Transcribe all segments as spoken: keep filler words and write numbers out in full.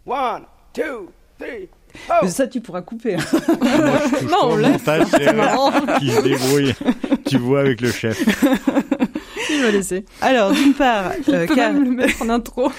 One, two, three. Oh. Ça, tu pourras couper. Hein. Moi, je touche non, on pas au montage, c'est marrant. Qui se débrouille. Tu vois avec le chef. Il va laisser. Alors, d'une part, il euh, peut car... même le mettre en intro.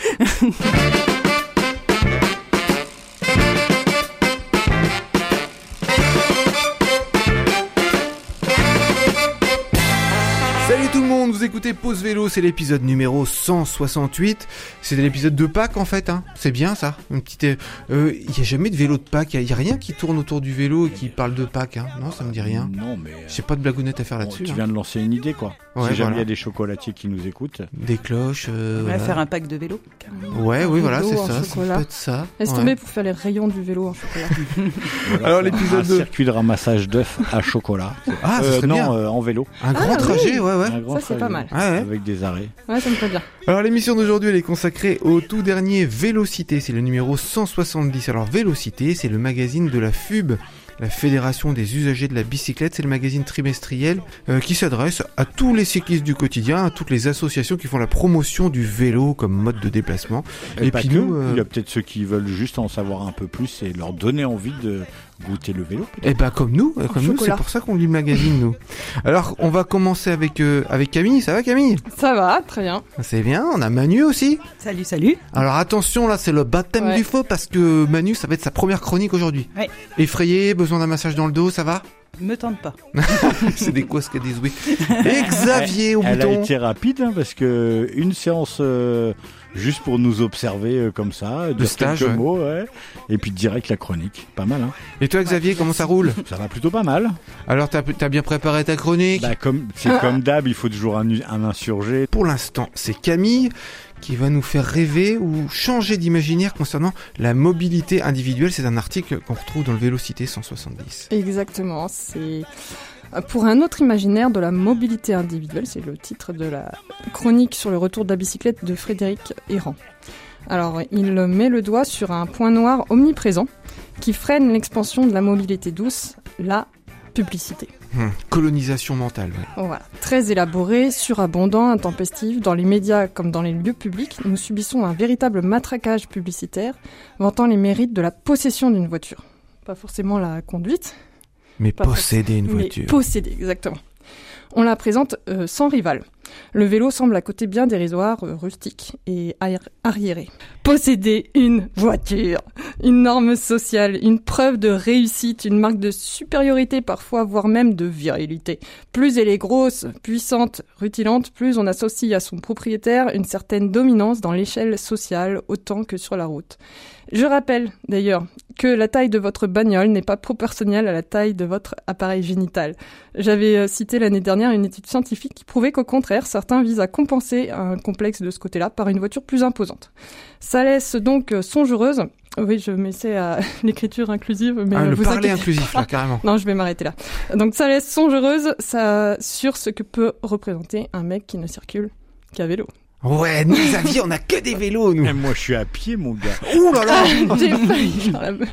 Salut tout le monde, vous écoutez Pause Vélo, c'est l'épisode numéro cent soixante-huit. C'est l'épisode de Pâques en fait, hein. C'est bien ça. Une petite, il euh, y a jamais de vélo de Pâques, il y, y a rien qui tourne autour du vélo et qui parle de Pâques, hein. Non, ça me dit rien. Non mais. J'ai pas de blagounette à faire bon, là-dessus. Tu hein. viens de lancer une idée quoi. Ouais, si jamais il voilà. y a des chocolatiers qui nous écoutent. Des cloches. Euh, on va voilà. faire un pack de vélo. Ouais, oui, voilà, c'est en ça. chocolat. Ça peut être ça. Laisse ouais. tomber pour faire les rayons du vélo en chocolat. Voilà, Alors, faire l'épisode un deux. circuit de ramassage d'œufs à chocolat. Ah, ça Euh, serait non, bien. euh, en vélo. Un grand Ah, trajet, oui. ouais, ouais. Un grand Ça, c'est trajet, pas mal. Ouais, ouais. Avec des arrêts. Ouais, ça me plaît bien. Alors l'émission d'aujourd'hui elle est consacrée au tout dernier Vélocité, c'est le numéro cent soixante-dix. Alors Vélocité c'est le magazine de la F U B, la Fédération des usagers de la bicyclette, c'est le magazine trimestriel euh, qui s'adresse à tous les cyclistes du quotidien, à toutes les associations qui font la promotion du vélo comme mode de déplacement. Et, Et pas puis que, nous, euh, il y a peut-être ceux qui veulent juste en savoir un peu plus et leur donner envie de goûter le vélo. Et bah comme nous, euh, comme nous, chocolat. c'est pour ça qu'on lit le magazine nous. Alors on va commencer avec euh, avec Camille, ça va Camille? Ça va, très bien. C'est bien, on a Manu aussi. Salut, salut. Alors attention, là c'est le baptême Ouais. du feu parce que Manu ça va être sa première chronique aujourd'hui. Ouais. Effrayé, besoin d'un massage dans le dos, ça va? Me tente pas. C'est des quoi ce qu'elle dit oui. Et Xavier au Elle a bouton. été rapide hein, parce que une séance euh, juste pour nous observer euh, comme ça, dire stage, quelques ouais. mots, ouais. Et puis direct la chronique, pas mal. Hein. Et toi Xavier, comment ça roule? Ça va plutôt pas mal. Alors t'as t'as bien préparé ta chronique? Bah comme c'est comme d'hab, il faut toujours un, un insurgé. Pour l'instant, c'est Camille qui va nous faire rêver ou changer d'imaginaire concernant la mobilité individuelle. C'est un article qu'on retrouve dans le Vélocité cent soixante-dix. Exactement. C'est pour un autre imaginaire de la mobilité individuelle. C'est le titre de la chronique sur le retour de la bicyclette de Frédéric Errand. Alors, il met le doigt sur un point noir omniprésent qui freine l'expansion de la mobilité douce, la publicité. Hum, colonisation mentale, ouais. Voilà. Très élaboré, surabondant, intempestif, dans les médias comme dans les lieux publics, nous subissons un véritable matraquage publicitaire vantant les mérites de la possession d'une voiture. Pas forcément la conduite, Mais Pas posséder une mais voiture. posséder, exactement. On la présente euh, sans rival. Le vélo semble à côté bien dérisoire, euh, rustique et arri- arriéré. Posséder une voiture, une norme sociale, une preuve de réussite, une marque de supériorité parfois, voire même de virilité. Plus elle est grosse, puissante, rutilante, plus on associe à son propriétaire une certaine dominance dans l'échelle sociale autant que sur la route. Je rappelle d'ailleurs que la taille de votre bagnole n'est pas proportionnelle à la taille de votre appareil génital. J'avais euh, cité l'année dernière une étude scientifique qui prouvait qu'au contraire, certains visent à compenser un complexe de ce côté-là par une voiture plus imposante. Ça laisse donc euh, songereuse. Oui, je m'essaie à l'écriture inclusive, mais Ah, euh, le vous parler inquiétez inclusif, pas. là, carrément. Non, je vais m'arrêter là. Donc ça laisse songereuse ça, sur ce que peut représenter un mec qui ne circule qu'à vélo. Ouais, nous, Xavier, on a que des vélos, nous. Et moi je suis à pied mon gars. Ouh là là. J'ai failli faire la-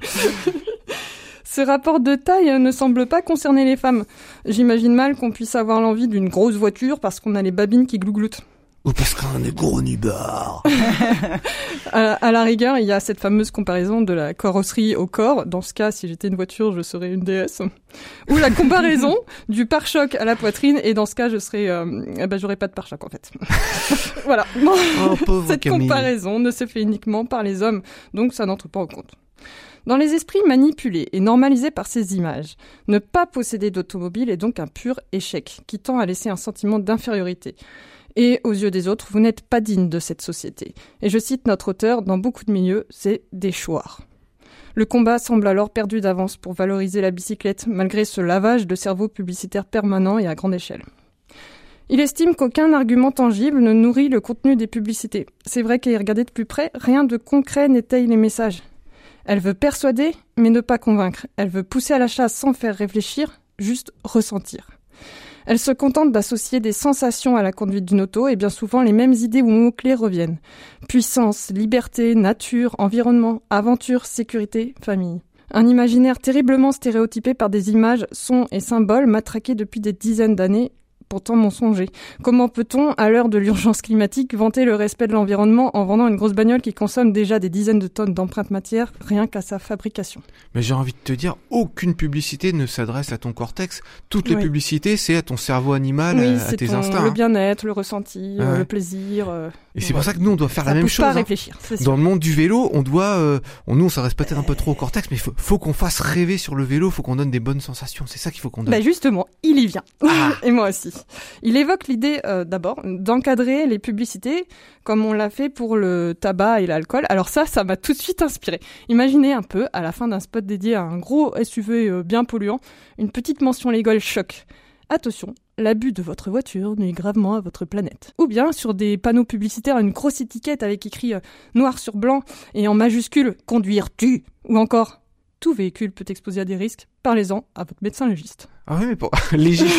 Ce rapport de taille ne semble pas concerner les femmes. J'imagine mal qu'on puisse avoir l'envie d'une grosse voiture parce qu'on a les babines qui glougloutent. Ou parce qu'on est gros nubard. À, à la rigueur, il y a cette fameuse comparaison de la carrosserie au corps. Dans ce cas, si j'étais une voiture, je serais une déesse. Ou la comparaison du pare-choc à la poitrine. Et dans ce cas, je serais, euh, eh ben, j'aurais pas de pare-choc en fait. Voilà. Bon, Oh, pauvre cette Camille. comparaison ne se fait uniquement par les hommes, donc ça n'entre pas en compte. Dans les esprits manipulés et normalisés par ces images, ne pas posséder d'automobile est donc un pur échec, qui tend à laisser un sentiment d'infériorité. Et aux yeux des autres, vous n'êtes pas digne de cette société. Et je cite notre auteur, dans beaucoup de milieux, c'est déchoir. Le combat semble alors perdu d'avance pour valoriser la bicyclette, malgré ce lavage de cerveau publicitaire permanent et à grande échelle. Il estime qu'aucun argument tangible ne nourrit le contenu des publicités. C'est vrai qu'à y regarder de plus près, rien de concret n'étaye les messages. Elle veut persuader, mais ne pas convaincre. Elle veut pousser à l'achat sans faire réfléchir, juste ressentir. Elle se contente d'associer des sensations à la conduite d'une auto et bien souvent les mêmes idées ou mots-clés reviennent. Puissance, liberté, nature, environnement, aventure, sécurité, famille. Un imaginaire terriblement stéréotypé par des images, sons et symboles matraqués depuis des dizaines d'années pourtant mensonger. Comment peut-on, à l'heure de l'urgence climatique, vanter le respect de l'environnement en vendant une grosse bagnole qui consomme déjà des dizaines de tonnes d'empreintes matières rien qu'à sa fabrication ? Mais j'ai envie de te dire, aucune publicité ne s'adresse à ton cortex. Toutes les Oui. publicités, c'est à ton cerveau animal, Oui, à, à c'est tes ton- instincts. le hein. bien-être, le ressenti, Ah euh, ouais. le plaisir. euh, Et c'est voilà. pour ça que nous, on doit faire Ça la même pousse chose. pas à hein. réfléchir, c'est sûr. Dans le monde du vélo, on doit, euh, on, nous, on s'adresse peut-être un peu trop au cortex, mais il faut, faut qu'on fasse rêver sur le vélo, faut qu'on donne des bonnes sensations. C'est ça qu'il faut qu'on donne. Bah justement, il y vient. Ah. Et moi aussi. Il évoque l'idée, euh, d'abord, d'encadrer les publicités comme on l'a fait pour le tabac et l'alcool. Alors ça, ça m'a tout de suite inspiré. Imaginez un peu, à la fin d'un spot dédié à un gros S U V euh, bien polluant, une petite mention légale choc. Attention, l'abus de votre voiture nuit gravement à votre planète. Ou bien, sur des panneaux publicitaires, une grosse étiquette avec écrit euh, noir sur blanc et en majuscule « Conduire tue » ou encore « Tout véhicule peut exposer à des risques, parlez-en à votre médecin légiste ». Ah oui, mais pour légiste,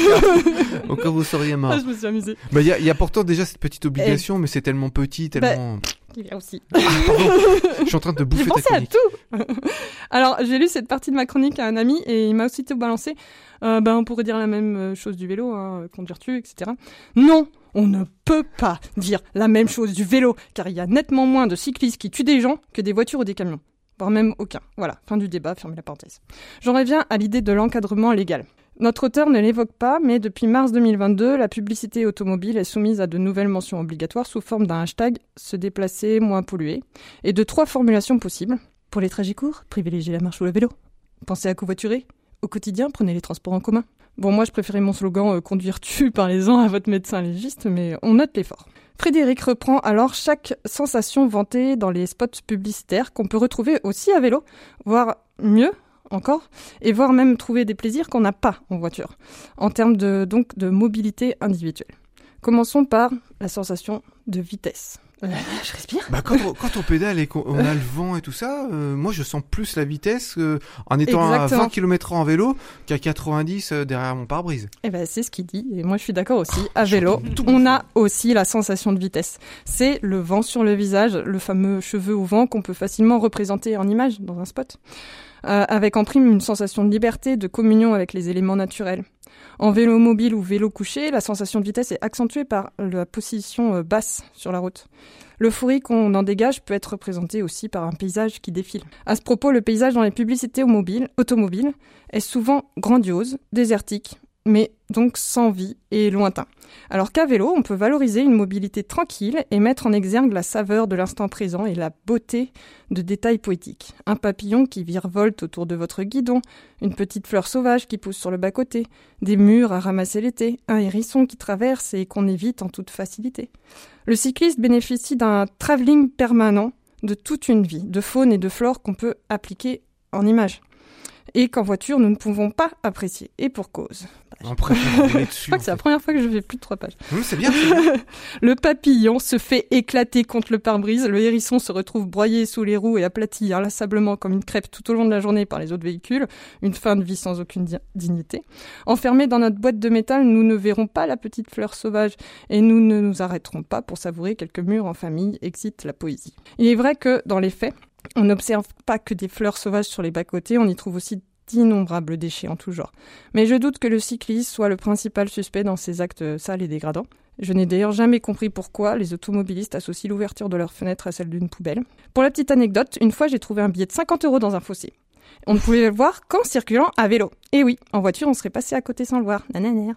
au cas où vous seriez mort. Ah, je me suis amusée. Bah, il y a, y a pourtant déjà cette petite obligation, mais c'est tellement petit, tellement... Il y a aussi. Ah, pardon, je suis en train de J'ai bouffer ta pensé à chronique. tout. Alors, j'ai lu cette partie de ma chronique à un ami et il m'a aussitôt balancé. Euh, ben, on pourrait dire la même chose du vélo, hein, conduire tu, et cetera. Non, on ne peut pas dire la même chose du vélo, car il y a nettement moins de cyclistes qui tuent des gens que des voitures ou des camions. Voire même aucun. Voilà, fin du débat, fermez la parenthèse. J'en reviens à l'idée de l'encadrement légal. Notre auteur ne l'évoque pas, mais depuis mars deux mille vingt-deux, la publicité automobile est soumise à de nouvelles mentions obligatoires sous forme d'un hashtag « se déplacer moins polluer » et de trois formulations possibles. Pour les trajets courts, privilégiez la marche ou le vélo. Pensez à covoiturer. Au quotidien, prenez les transports en commun. Bon, moi, je préférais mon slogan euh, « Conduire tu, parlez-en à votre médecin légiste », mais on note l'effort. Frédéric reprend alors chaque sensation vantée dans les spots publicitaires qu'on peut retrouver aussi à vélo, voire mieux encore, et voire même trouver des plaisirs qu'on n'a pas en voiture, en termes de, donc, de mobilité individuelle. Commençons par la sensation de vitesse. Euh, je respire. Bah, quand, on, quand on pédale et qu'on a le vent et tout ça, euh, moi je sens plus la vitesse euh, en étant Exactement. à vingt kilomètres heure en vélo qu'à quatre-vingt-dix euh, derrière mon pare-brise. Eh ben, c'est ce qu'il dit, et moi je suis d'accord aussi. À vélo, on a aussi la sensation de vitesse. C'est le vent sur le visage, le fameux cheveu au vent qu'on peut facilement représenter en image dans un spot. Euh, avec en prime une sensation de liberté, de communion avec les éléments naturels. En vélo mobile ou vélo couché, la sensation de vitesse est accentuée par la position euh, basse sur la route. L'euphorie qu'on en dégage peut être représentée aussi par un paysage qui défile. À ce propos, le paysage dans les publicités automobiles, automobiles est souvent grandiose, désertique, mais donc sans vie et lointain. Alors qu'à vélo, on peut valoriser une mobilité tranquille et mettre en exergue la saveur de l'instant présent et la beauté de détails poétiques. Un papillon qui virevolte autour de votre guidon, une petite fleur sauvage qui pousse sur le bas-côté, des mûres à ramasser l'été, un hérisson qui traverse et qu'on évite en toute facilité. Le cycliste bénéficie d'un travelling permanent de toute une vie, de faune et de flore qu'on peut appliquer en images. Et qu'en voiture, nous ne pouvons pas apprécier. Et pour cause. On préfère rouler dessus. Je crois que c'est la première fois que je fais plus de trois pages. Hum, c'est bien, c'est bien. Le papillon se fait éclater contre le pare-brise. Le hérisson se retrouve broyé sous les roues et aplati inlassablement comme une crêpe tout au long de la journée par les autres véhicules. Une fin de vie sans aucune di- dignité. Enfermés dans notre boîte de métal, nous ne verrons pas la petite fleur sauvage et nous ne nous arrêterons pas pour savourer quelques mûres en famille, excite la poésie. Il est vrai que, dans les faits, on n'observe pas que des fleurs sauvages sur les bas-côtés, on y trouve aussi d'innombrables déchets en tout genre. Mais je doute que le cycliste soit le principal suspect dans ces actes sales et dégradants. Je n'ai d'ailleurs jamais compris pourquoi les automobilistes associent l'ouverture de leur fenêtre à celle d'une poubelle. Pour la petite anecdote, une fois j'ai trouvé un billet de cinquante euros dans un fossé. On ne pouvait le voir qu'en circulant à vélo. Et oui, en voiture, on serait passé à côté sans le voir. Nanana.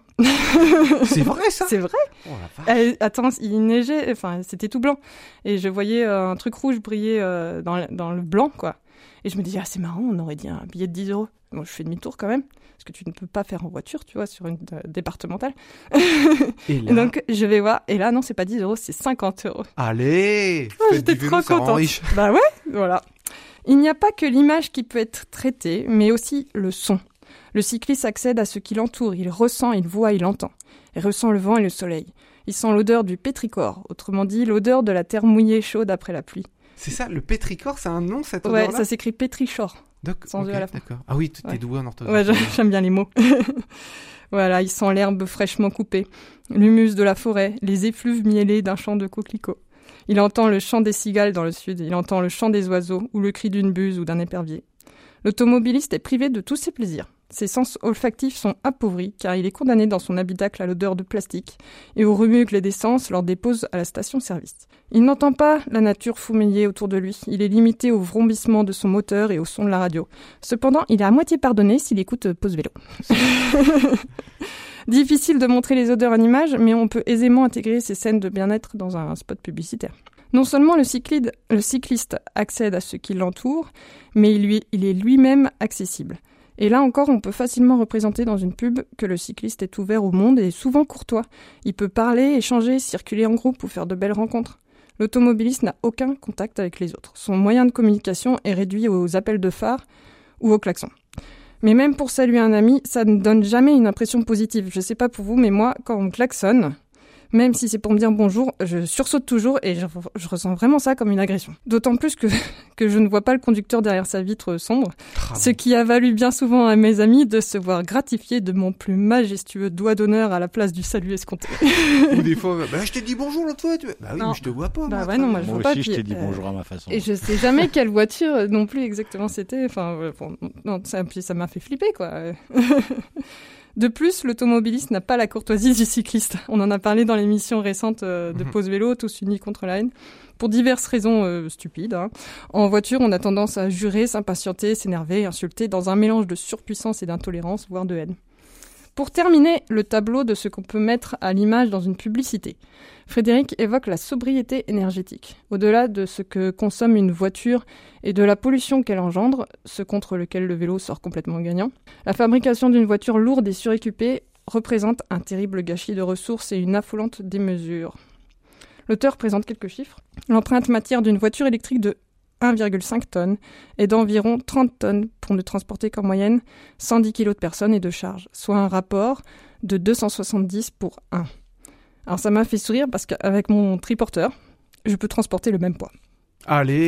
C'est vrai ça. C'est vrai. Oh, la vache. Euh, attends, il neigeait, enfin, c'était tout blanc. Et je voyais euh, un truc rouge briller euh, dans, le- dans le blanc, quoi. Et je me disais, ah, c'est marrant, on aurait dit un billet de dix euros. Bon, je fais demi-tour quand même, parce que tu ne peux pas faire en voiture, tu vois, sur une euh, départementale. Et là, Donc, je vais voir. Et là, non, c'est pas dix euros, c'est cinquante euros. allez, Ah, faites j'étais du vélo, trop ça rend contente. riche. Bah ouais, voilà. Il n'y a pas que l'image qui peut être traitée, mais aussi le son. Le cycliste accède à ce qui l'entoure, il ressent, il voit, il entend. Il ressent le vent et le soleil. Il sent l'odeur du pétrichor, autrement dit l'odeur de la terre mouillée chaude après la pluie. C'est ça, le pétrichor, c'est un nom cette Ouais, odeur-là. ça s'écrit pétrichor. Doc- sans ok, E à la fin. D'accord. Ah oui, t- t'es Ouais. doué en orthographe. Ouais, j'a- j'aime bien les mots. Voilà, il sent l'herbe fraîchement coupée, l'humus de la forêt, les effluves miellés d'un champ de coquelicots. Il entend le chant des cigales dans le sud, il entend le chant des oiseaux ou le cri d'une buse ou d'un épervier. L'automobiliste est privé de tous ses plaisirs. Ses sens olfactifs sont appauvris car il est condamné dans son habitacle à l'odeur de plastique et au remue-gles d'essence lors des pauses à la station-service. Il n'entend pas la nature fourmiller autour de lui. Il est limité au vrombissement de son moteur et au son de la radio. Cependant, il est à moitié pardonné s'il écoute Pause Vélo. Difficile de montrer les odeurs en image, mais on peut aisément intégrer ces scènes de bien-être dans un spot publicitaire. Non seulement le, cyclide, le cycliste accède à ce qui l'entoure, mais il, lui, il est lui-même accessible. Et là encore, on peut facilement représenter dans une pub que le cycliste est ouvert au monde et souvent courtois. Il peut parler, échanger, circuler en groupe ou faire de belles rencontres. L'automobiliste n'a aucun contact avec les autres. Son moyen de communication est réduit aux appels de phare ou aux klaxons. Mais même pour saluer un ami, ça ne donne jamais une impression positive. Je sais pas pour vous, mais moi, quand on me klaxonne, même si c'est pour me dire bonjour, je sursaute toujours et je, je ressens vraiment ça comme une agression. D'autant plus que, que je ne vois pas le conducteur derrière sa vitre sombre, ah ce qui a valu bien souvent à mes amis de se voir gratifiés de mon plus majestueux doigt d'honneur à la place du salut escompté. Ou des fois, bah, je t'ai dit bonjour l'autre fois. Tu... Bah oui, non. Mais je te vois pas. Bah moi, ouais, non, moi, je moi vois aussi, pas, je puis, t'ai dit euh, bonjour à ma façon. Et je sais jamais quelle voiture non plus exactement c'était. Enfin, bon, non, ça, puis ça m'a fait flipper, quoi. De plus, l'automobiliste n'a pas la courtoisie du cycliste. On en a parlé dans l'émission récente euh, de Pause Vélo, Tous unis contre la haine, pour diverses raisons euh, stupides. Hein. En voiture, on a tendance à jurer, s'impatienter, s'énerver, insulter, dans un mélange de surpuissance et d'intolérance, voire de haine. Pour terminer, le tableau de ce qu'on peut mettre à l'image dans une publicité. Frédéric évoque la sobriété énergétique. Au-delà de ce que consomme une voiture et de la pollution qu'elle engendre, ce contre lequel le vélo sort complètement gagnant, la fabrication d'une voiture lourde et suréquipée représente un terrible gâchis de ressources et une affolante démesure. L'auteur présente quelques chiffres. L'empreinte matière d'une voiture électrique de un virgule cinq tonnes et d'environ trente tonnes pour ne transporter qu'en moyenne cent dix kilos de personnes et de charges, soit un rapport de deux cent soixante-dix pour un. Alors ça m'a fait sourire parce qu'avec mon triporteur, je peux transporter le même poids. Allez.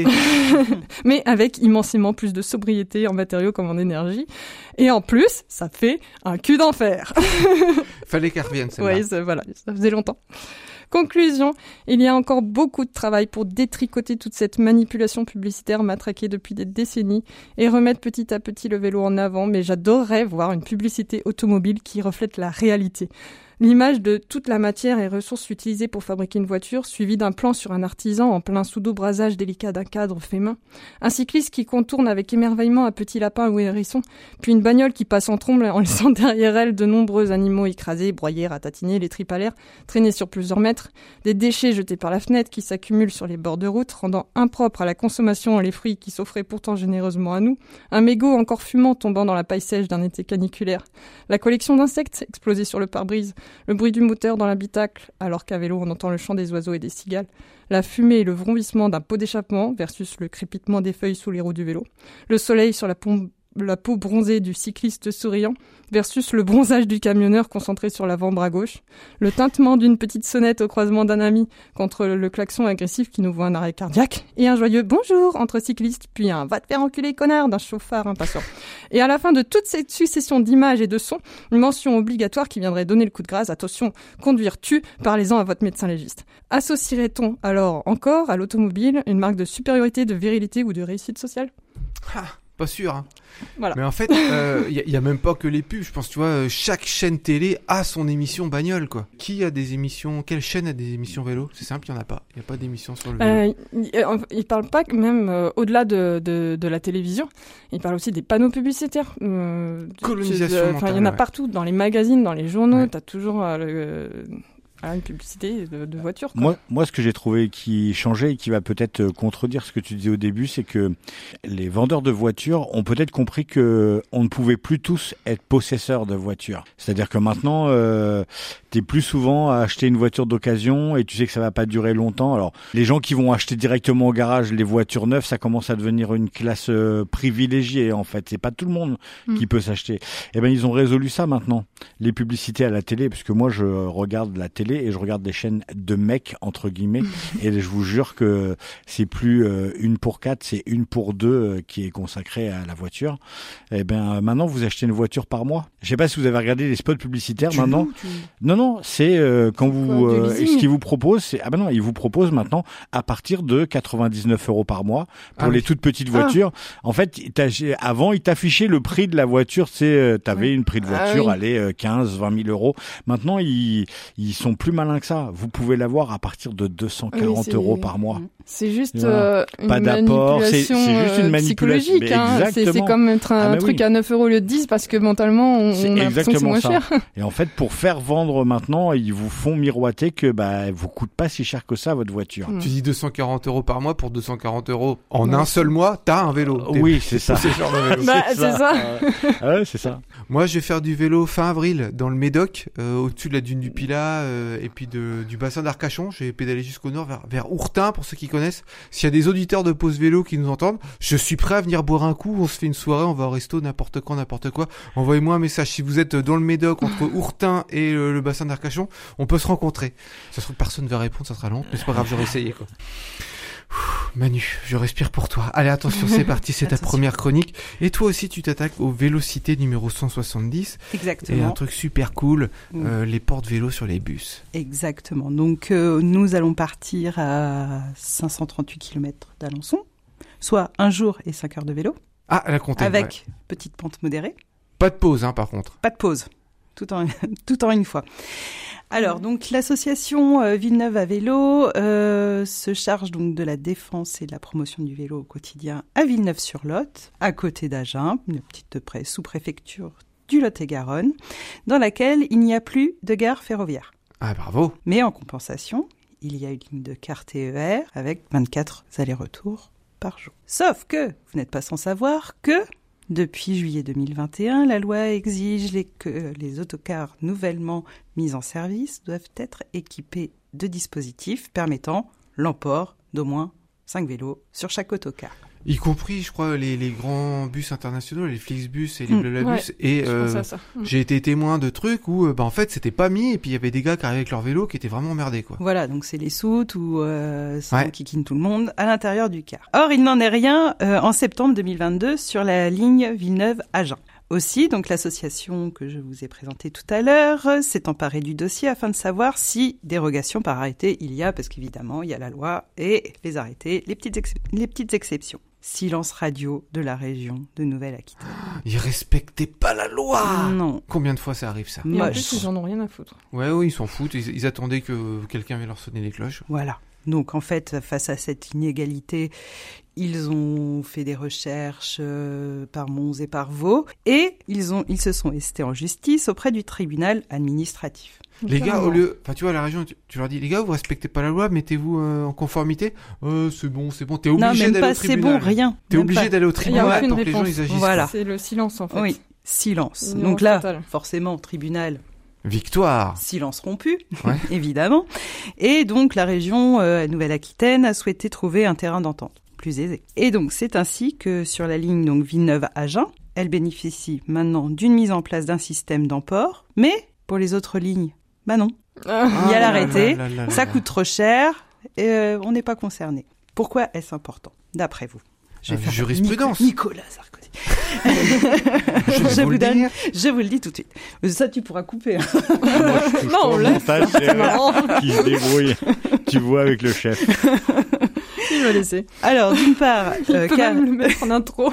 Mais avec immensément plus de sobriété en matériaux comme en énergie. Et en plus, ça fait un cul d'enfer. Fallait qu'elle revienne, celle-là. Oui, ça, voilà, ça faisait longtemps. Conclusion, il y a encore beaucoup de travail pour détricoter toute cette manipulation publicitaire matraquée depuis des décennies et remettre petit à petit le vélo en avant, mais j'adorerais voir une publicité automobile qui reflète la réalité. L'image de toute la matière et ressources utilisées pour fabriquer une voiture, suivie d'un plan sur un artisan en plein sous-brasage délicat d'un cadre fait main, un cycliste qui contourne avec émerveillement un petit lapin ou hérisson, puis une bagnole qui passe en trombe en laissant derrière elle de nombreux animaux écrasés, broyés, ratatinés, les tripes à l'air, traînés sur plusieurs mètres, des déchets jetés par la fenêtre qui s'accumulent sur les bords de route, rendant impropres à la consommation les fruits qui s'offraient pourtant généreusement à nous, un mégot encore fumant tombant dans la paille sèche d'un été caniculaire, la collection d'insectes explosés sur le pare-brise, le bruit du moteur dans l'habitacle, alors qu'à vélo on entend le chant des oiseaux et des cigales, la fumée et le vrombissement d'un pot d'échappement versus le crépitement des feuilles sous les roues du vélo, le soleil sur la, pompe, la peau bronzée du cycliste souriant versus le bronzage du camionneur concentré sur l'avant-bras gauche, le tintement d'une petite sonnette au croisement d'un ami contre le klaxon agressif qui nous voit un arrêt cardiaque, et un joyeux bonjour entre cyclistes, puis un va te faire enculer connard d'un chauffard impatient. Et à la fin de toute cette succession d'images et de sons, une mention obligatoire qui viendrait donner le coup de grâce, attention, conduire tue, parlez-en à votre médecin légiste. Associerait-on alors encore à l'automobile une marque de supériorité, de virilité ou de réussite sociale ? Ah, pas sûr, hein. Voilà. Mais en fait, il euh, y, y a même pas que les pubs. Je pense, tu vois, chaque chaîne télé a son émission bagnole, quoi. Qui a des émissions? Quelle chaîne a des émissions vélo? C'est simple, il y en a pas. Il y a pas d'émission sur le vélo. Euh, il, il parle pas que même euh, au-delà de, de de la télévision. Il parle aussi des panneaux publicitaires. Euh, Colonisation Enfin, il y en a ouais. partout, dans les magazines, dans les journaux. Ouais. T'as toujours euh, le à une publicité de, de voiture. Quoi. Moi, moi, ce que j'ai trouvé qui changeait et qui va peut-être contredire ce que tu disais au début, c'est que les vendeurs de voitures ont peut-être compris que on ne pouvait plus tous être possesseurs de voitures. C'est-à-dire que maintenant, euh, t'es plus souvent à acheter une voiture d'occasion et tu sais que ça va pas durer longtemps. Alors, les gens qui vont acheter directement au garage les voitures neuves, ça commence à devenir une classe euh, privilégiée en fait. C'est pas tout le monde mmh. qui peut s'acheter. Eh ben, ils ont résolu ça maintenant. Les publicités à la télé, parce que moi, je regarde la télé télé et je regarde des chaînes de mecs entre guillemets et je vous jure que c'est plus euh, une pour quatre, c'est une pour deux euh, qui est consacrée à la voiture. Et ben maintenant vous achetez une voiture par mois. Je sais pas si vous avez regardé les spots publicitaires Tu maintenant. loues, tu- Non non, c'est euh, quand vous quoi, du euh, leasing ce qu'ils vous proposent, c'est ah ben non, ils vous proposent maintenant à partir de quatre-vingt-dix-neuf euros par mois pour Ah les oui. toutes petites voitures. En fait, t'as- avant ils t'affichaient le prix de la voiture, c'est euh, t'avais Ouais. une prix de Ah voiture, oui. allez euh, quinze, vingt mille euros. Maintenant ils ils sont plus malins que ça. Vous pouvez l'avoir à partir de deux cent quarante Oui, c'est- euros par mois. C'est juste Voilà. euh, une Pas d'apport, c'est- manipulation c'est juste une euh, manipulation. psychologique. Mais Hein. C'est, c'est exactement. comme mettre un Ah bah truc oui. à neuf euros au lieu de dix parce que mentalement on, C'est on a l'impression que c'est exactement moins ça. cher. Et en fait, pour faire vendre maintenant, ils vous font miroiter que bah vous coûte pas si cher que ça votre voiture. Mm. Tu dis deux cent quarante euros par mois pour deux cent quarante euros en Ouais. un seul mois, t'as un vélo. T'es- Oui, c'est ça. C'est ce genre de vélo. Bah, c'est ça. Ah ouais, c'est ça. Moi, je vais faire du vélo fin avril dans le Médoc, euh, au-dessus de la dune du Pilat, euh, et puis de, du bassin d'Arcachon. Je vais pédaler jusqu'au nord, vers, vers Ourtin, pour ceux qui connaissent. S'il y a des auditeurs de Pause Vélo qui nous entendent, je suis prêt à venir boire un coup. On se fait une soirée, on va au resto, n'importe quand, n'importe quoi. Envoyez-moi un message. Si vous êtes dans le Médoc, entre Ourtin et euh, le bassin d'Arcachon, on peut se rencontrer. Ça se trouve, personne va répondre, ça sera long, mais c'est pas grave, j'aurais essayé, quoi. Ouh, Manu, je respire pour toi. Allez, attention, c'est parti, c'est ta Attention. première chronique. Et toi aussi, tu t'attaques au Vélocité numéro cent soixante-dix. Et un Exactement. truc super cool, Mm. euh, les portes-vélos sur les bus. Exactement. Donc, euh, nous allons partir à cinq cent trente-huit kilomètres d'Alençon, soit un jour et cinq heures de vélo, Ah, la comptée. avec ouais. petite pente modérée. Pas de pause, hein, par contre. Pas de pause, tout en, tout en une fois. Alors, donc, l'association euh, Villeneuve à vélo euh, se charge donc de la défense et de la promotion du vélo au quotidien à Villeneuve-sur-Lot, à côté d'Agen, une petite pré- sous-préfecture du Lot-et-Garonne, dans laquelle il n'y a plus de gare ferroviaire. Ah, bravo. Mais en compensation, il y a une ligne de car T E R avec vingt-quatre allers-retours par jour. Sauf que vous n'êtes pas sans savoir que depuis juillet deux mille vingt et un, la loi exige les, que les autocars nouvellement mis en service doivent être équipés de dispositifs permettant l'emport d'au moins cinq vélos sur chaque autocar. Y compris, je crois, les, les grands bus internationaux, les Flixbus et les Mm. Blabus. Et Je euh, pense à ça. Mm. j'ai été témoin de trucs où, euh, bah, en fait, c'était pas mis. Et puis, il y avait des gars qui arrivaient avec leur vélo qui étaient vraiment emmerdés, quoi. Voilà, donc c'est les soutes ou euh, c'est Ouais. qui quinent tout le monde à l'intérieur du car. Or, il n'en est rien euh, en septembre deux mille vingt-deux sur la ligne Villeneuve-Agen. Aussi, donc l'association que je vous ai présentée tout à l'heure euh, s'est emparée du dossier afin de savoir si dérogation par arrêté il y a, parce qu'évidemment, il y a la loi et les arrêtés, les petites, ex- les petites exceptions. Silence radio de la région de Nouvelle-Aquitaine. Ils respectaient pas la loi. Non, Combien de fois ça arrive, ça? Et en moche. plus, ils en ont rien à foutre. Ouais, oui, ils s'en foutent. Ils, ils attendaient que quelqu'un vienne leur sonner les cloches. Voilà. Donc en fait, face à cette inégalité, ils ont fait des recherches euh, par Mons et par Vaux et ils, ont, ils se sont estés en justice auprès du tribunal administratif. Les gars, Carrément. au lieu, enfin, tu vois, à la région, tu, tu leur dis, les gars, vous respectez pas la loi, mettez-vous euh, en conformité. Euh, c'est bon, c'est bon. T'es Non, obligé même d'aller pas, au c'est tribunal. bon, rien. T'es Même obligé pas. d'aller au Il y a tribunal aucune tant que les gens réponse. ils agissent. Voilà. C'est le silence, en fait. Oui, silence. Ignorance Donc là, totale. forcément, tribunal, Victoire. silence rompu, Ouais. évidemment. Et donc la région euh, Nouvelle-Aquitaine a souhaité trouver un terrain d'entente plus aisé. Et donc c'est ainsi que sur la ligne donc Villeneuve-Agen, elle bénéficie maintenant d'une mise en place d'un système d'emport, mais pour les autres lignes, bah non. Ah. Il y a Ah là l'arrêté, là là là ça là. coûte trop cher, et euh, on n'est pas concerné. Pourquoi est-ce important, d'après vous? Je La faire jurisprudence. Nic- Nicolas Sarkozy. Je vais je, vous vous le donne, dire. je vous le dis tout de suite. Ça, tu pourras couper. hein. Moi, je touche Non, pas on au laisse. montage, c'est euh, qui se débrouille. Tu vois avec le chef. Il va laisser. Alors, d'une part, Il euh, peut car... même le mettre en intro.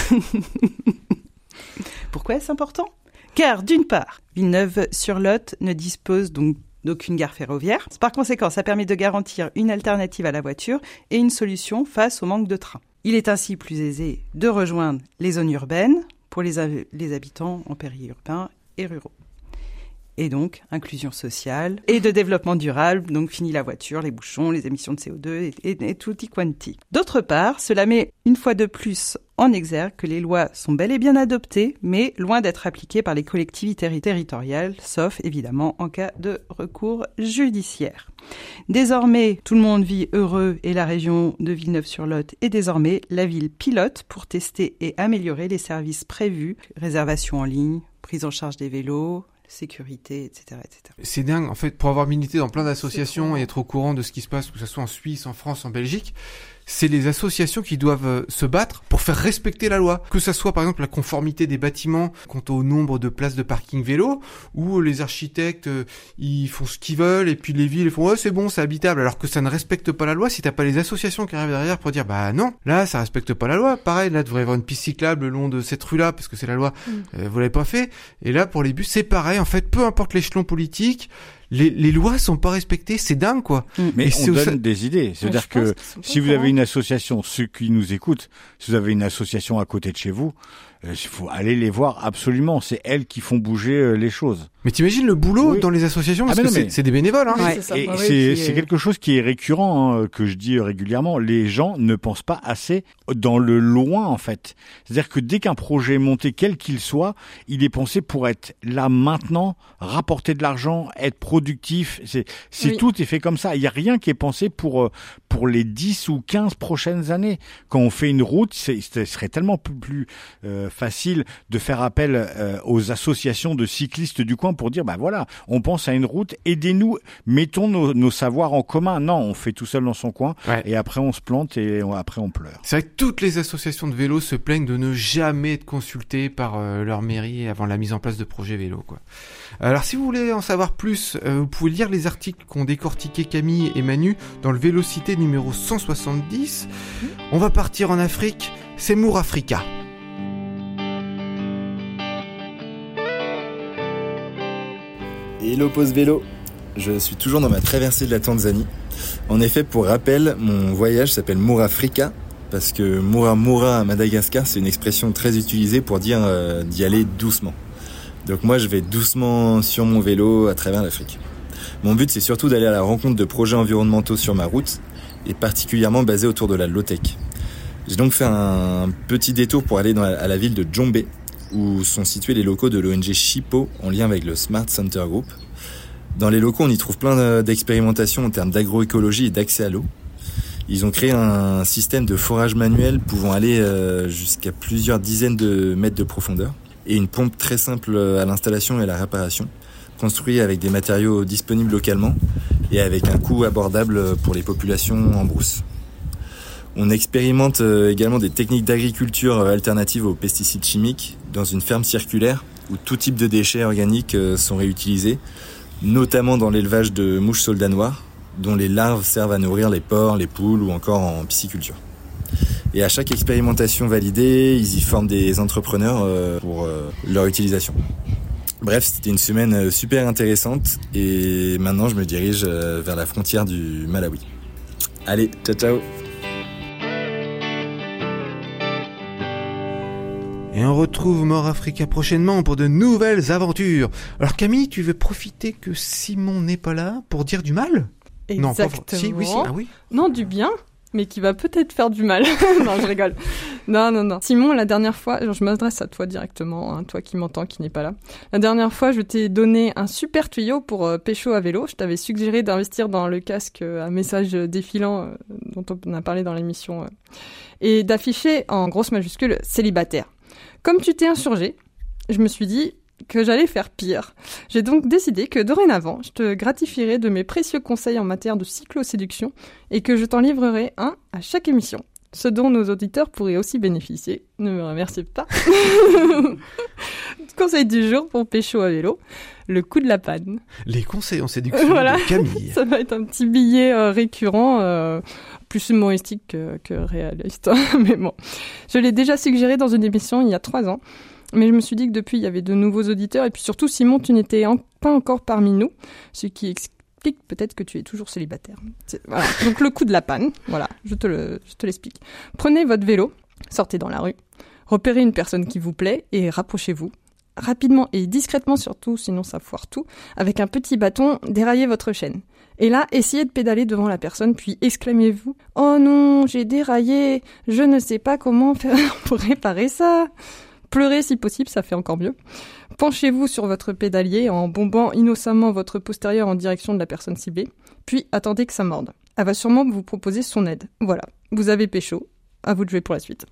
pourquoi est-ce important? Car, d'une part, Villeneuve-sur-Lot ne dispose donc d'aucune gare ferroviaire. Par conséquent, ça permet de garantir une alternative à la voiture et une solution face au manque de trains. Il est ainsi plus aisé de rejoindre les zones urbaines pour les, hab- les habitants en périurbain et ruraux. Et donc, inclusion sociale et de développement durable, donc fini la voiture, les bouchons, les émissions de C O deux et, et, et tutti quanti. D'autre part, cela met une fois de plus en exergue que les lois sont bel et bien adoptées, mais loin d'être appliquées par les collectivités terri- territoriales, sauf évidemment en cas de recours judiciaire. Désormais, tout le monde vit heureux et la région de Villeneuve-sur-Lot est désormais la ville pilote pour tester et améliorer les services prévus, réservation en ligne, prise en charge des vélos, sécurité, et cetera, et cetera. C'est dingue, en fait, pour avoir milité dans plein d'associations et être au courant de ce qui se passe, que ce soit en Suisse, en France, en Belgique, c'est les associations qui doivent euh, se battre pour faire respecter la loi. Que ça soit par exemple la conformité des bâtiments quant au nombre de places de parking vélo, ou les architectes euh, ils font ce qu'ils veulent et puis les villes font ouais c'est bon c'est habitable, alors que ça ne respecte pas la loi. Si t'as pas les associations qui arrivent derrière pour dire bah non là ça respecte pas la loi, pareil là devrait y avoir une piste cyclable le long de cette rue là parce que c'est la loi, mmh. euh, vous l'avez pas fait. Et là pour les bus c'est pareil en fait, peu importe l'échelon politique. Les, les lois sont pas respectées, c'est dingue quoi. Mais et on c'est donne aussi... des idées. C'est-à-dire que si vous avez une association, ceux qui nous écoutent, si vous avez une association à côté de chez vous, il euh, faut aller les voir absolument. C'est elles qui font bouger euh, les choses. Mais t'imagines le boulot oui. dans les associations parce ah que c'est, mais... c'est des bénévoles. Hein. Ouais, c'est ça. Et Ouais, c'est, puis, c'est euh... quelque chose qui est récurrent, hein, que je dis régulièrement. Les gens ne pensent pas assez dans le loin en fait. C'est-à-dire que dès qu'un projet est monté, quel qu'il soit, il est pensé pour être là maintenant, rapporter de l'argent, être productif. C'est, c'est oui. Tout est fait comme ça. Il y a rien qui est pensé pour pour les dix ou quinze prochaines années. Quand on fait une route, c'est, ce serait tellement plus, plus euh, facile de faire appel euh, aux associations de cyclistes du coin pour dire bah voilà, on pense à une route, aidez-nous, mettons nos, nos savoirs en commun. Non, on fait tout seul dans son coin ouais. et après on se plante et on, après on pleure. C'est vrai que toutes les associations de vélo se plaignent de ne jamais être consultées par euh, leur mairie avant la mise en place de projets vélo quoi. Alors si vous voulez en savoir plus, euh, vous pouvez lire les articles qu'ont décortiqué Camille et Manu dans le Vélocité numéro cent soixante-dix. Mmh. On va partir en Afrique, c'est Mourafrica. Hello Pause Vélo, je suis toujours dans ma traversée de la Tanzanie. En effet, pour rappel, mon voyage s'appelle Mourafrica, parce que Moura Moura à Madagascar, c'est une expression très utilisée pour dire euh, d'y aller doucement. Donc moi, je vais doucement sur mon vélo à travers l'Afrique. Mon but, c'est surtout d'aller à la rencontre de projets environnementaux sur ma route, et particulièrement basés autour de la low-tech. J'ai donc fait un petit détour pour aller dans la, à la ville de Djombe, où sont situés les locaux de l'O N G Chipo en lien avec le Smart Center Group. Dans les locaux, on y trouve plein d'expérimentations en termes d'agroécologie et d'accès à l'eau. Ils ont créé un système de forage manuel pouvant aller jusqu'à plusieurs dizaines de mètres de profondeur et une pompe très simple à l'installation et à la réparation, construit avec des matériaux disponibles localement et avec un coût abordable pour les populations en brousse. On expérimente également des techniques d'agriculture alternatives aux pesticides chimiques dans une ferme circulaire où tout type de déchets organiques sont réutilisés, notamment dans l'élevage de mouches soldats noirs, dont les larves servent à nourrir les porcs, les poules ou encore en pisciculture. Et à chaque expérimentation validée, ils y forment des entrepreneurs pour leur utilisation. Bref, c'était une semaine super intéressante et maintenant je me dirige vers la frontière du Malawi. Allez, ciao ciao! Et on retrouve Mourafrica prochainement pour de nouvelles aventures. Alors Camille, tu veux profiter que Simon n'est pas là pour dire du mal ? Exactement. Non, pas... si, oui, si. Ah oui. Non, du bien, mais qui va peut-être faire du mal. Non, je rigole. Non, non, non. Simon, la dernière fois, genre, je m'adresse à toi directement, hein, toi qui m'entends, qui n'est pas là. La dernière fois, je t'ai donné un super tuyau pour euh, pécho à vélo. Je t'avais suggéré d'investir dans le casque euh, à message défilant euh, dont on a parlé dans l'émission euh, et d'afficher en grosses majuscules « célibataire ». Comme tu t'es insurgé, je me suis dit que j'allais faire pire. J'ai donc décidé que dorénavant, je te gratifierai de mes précieux conseils en matière de cyclo-séduction et que je t'en livrerai un à chaque émission. Ce dont nos auditeurs pourraient aussi bénéficier. Ne me remerciez pas. Conseil du jour pour pécho à vélo, le coup de la panne. Les conseils en séduction voilà. de Camille. Ça va être un petit billet euh, récurrent, euh, plus humoristique que, que réaliste. Mais bon, je l'ai déjà suggéré dans une émission il y a trois ans. Mais je me suis dit que depuis, il y avait de nouveaux auditeurs. Et puis surtout, Simon, tu n'étais en, pas encore parmi nous. Ce qui explique peut-être que tu es toujours célibataire. C'est, voilà. Donc le coup de la panne, voilà, je te, le, je te l'explique. Prenez votre vélo, sortez dans la rue, repérez une personne qui vous plaît et rapprochez-vous. Rapidement et discrètement surtout, sinon ça foire tout, avec un petit bâton, déraillez votre chaîne. Et là, essayez de pédaler devant la personne, puis exclamez-vous « Oh non, j'ai déraillé, je ne sais pas comment faire pour réparer ça !» Pleurez si possible, ça fait encore mieux. Penchez-vous sur votre pédalier en bombant innocemment votre postérieur en direction de la personne ciblée, puis attendez que ça morde. Elle va sûrement vous proposer son aide. Voilà, vous avez pécho, à vous de jouer pour la suite.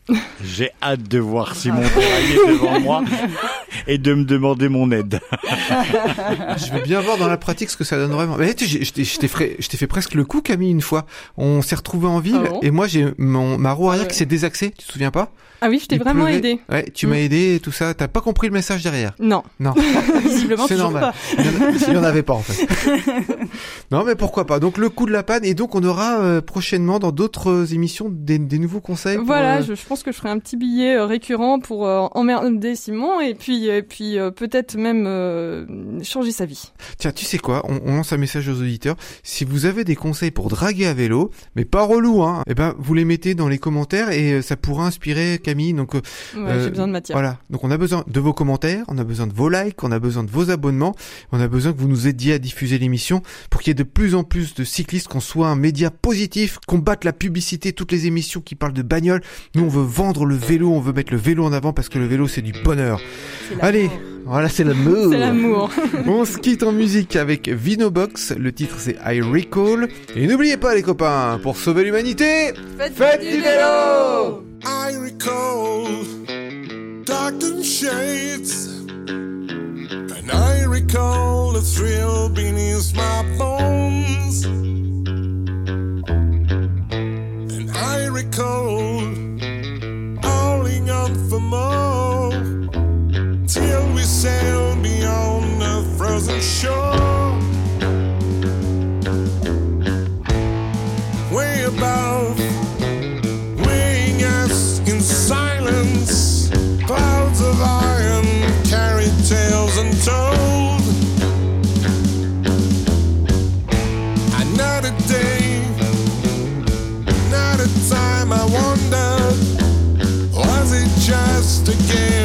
J'ai hâte de voir Simon travailler devant moi et de me demander mon aide. Je veux bien voir dans la pratique ce que ça donne vraiment. Mais tu sais, je t'ai, je t'ai fait, je t'ai fait presque le coup, Camille, une fois. On s'est retrouvés en ville Ah bon et moi j'ai mon ma roue arrière Ah ouais. qui s'est désaxée. Tu te souviens pas? Ah oui, je t'ai Il vraiment pleuvait. aidé. Ouais, tu Mm. m'as aidé et tout ça. T'as pas compris le message derrière. Non. Non. Visiblement C'est toujours normal. pas. Il y en a- il y en avait pas en fait. Non mais pourquoi pas. Donc le coup de la panne et donc on aura euh, prochainement dans d'autres émissions des, des nouveaux conseils. pour, Voilà, euh, je, je pense que je ferai un petit billet euh, récurrent pour euh, emmerder Simon et puis, et puis euh, peut-être même euh, changer sa vie. Tiens, tu sais quoi, on, on lance un message aux auditeurs. Si vous avez des conseils pour draguer à vélo, mais pas relou, hein, eh ben vous les mettez dans les commentaires et euh, ça pourra inspirer Camille. Donc euh, Ouais, Euh, j'ai besoin de matière. voilà. Donc on a besoin de vos commentaires, on a besoin de vos likes, on a besoin de vos abonnements, on a besoin que vous nous aidiez à diffuser l'émission pour qu'il y ait de plus en plus de cyclistes, qu'on soit un média positif, qu'on batte la publicité, toutes les émissions qui parlent de bagnole. Nous on veut vendre le vélo, on veut mettre le vélo en avant parce que le vélo c'est du bonheur. Allez, voilà c'est l'amour. C'est l'amour. On se quitte en musique avec Vinobox, le titre c'est I Recall. Et n'oubliez pas les copains, pour sauver l'humanité, faites du vélo! I recall darkened shades, and I recall the thrill beneath my bones, and I recall hauling on for more till we sail beyond the frozen shore. Way above, weighing us in silence, clouds of iron carry tales untold. Another day, another time I wondered, was it just a game?